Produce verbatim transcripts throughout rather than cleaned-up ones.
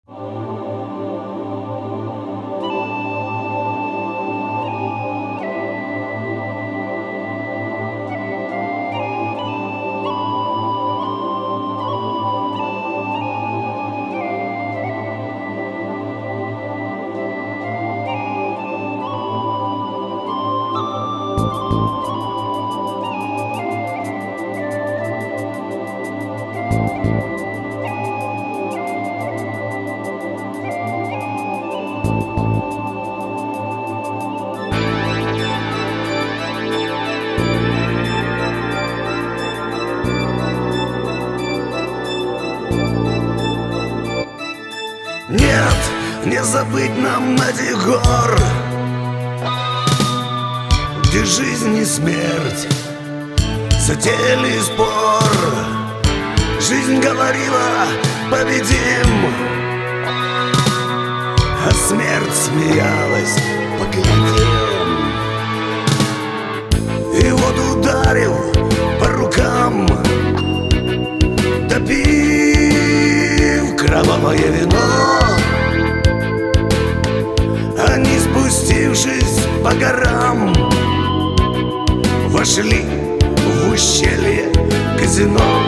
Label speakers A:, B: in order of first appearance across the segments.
A: Нет, не забыть нам этих гор, где жизнь и смерть затеяли спор. Жизнь говорила: победим, а смерть смеялась: поглядим. И вот, ударив по рукам, допив кровавое вино, они, спустившись по горам, вошли в ущелье казино.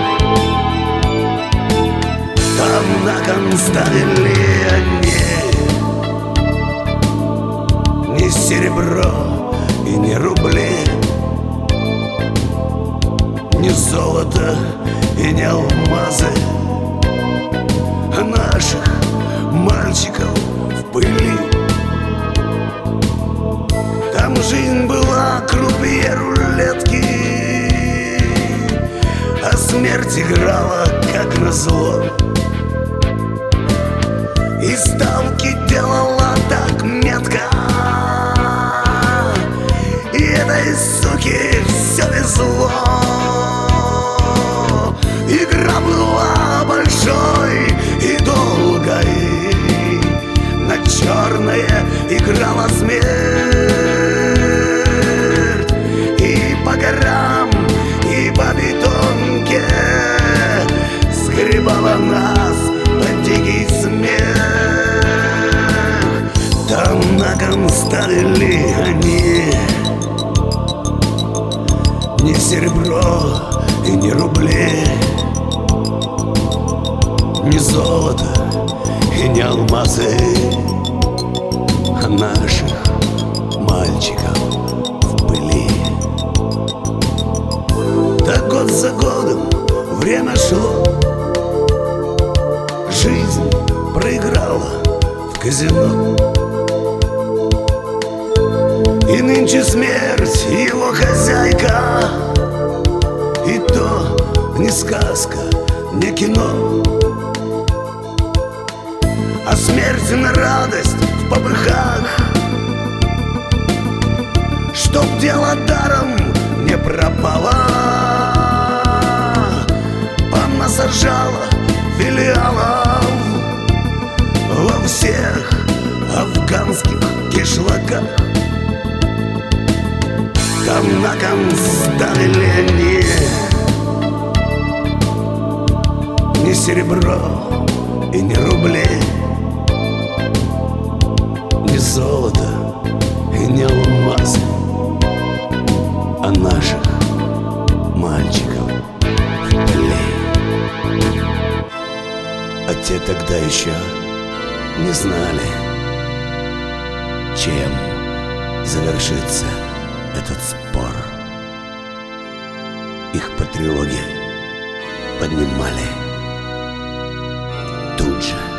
A: Там на кон ставили они не серебро и не рубли, не золото и не алмазы, а наших мальчиков в пыли. Там жизнь была крупнее рулетки, а смерть играла как назло. И ставки делала так метко, и этой суке все везло. Игра была большой и долгой, на черное играла смерть. И по горам, и по бетонке сгребала нас под дикий смех. Там на кон ставили они не серебро и не рубли, не золото и не алмазы, а наших мальчиков в пыли. Так год за годом время шло, жизнь проиграла в казино. И нынче смерть его хозяйка, и то не сказка, не кино, а смерть на радость в попыхах, чтоб дело даром не пропало. Понасажала филиалов во всех афганских кишлаках. Там на кон ставили они не серебро и не рубли, не золото и не алмазы, а наших мальчиков в пыли. А те тогда еще не знали, чем завершится этот спор. Их по тревоге поднимали тут же.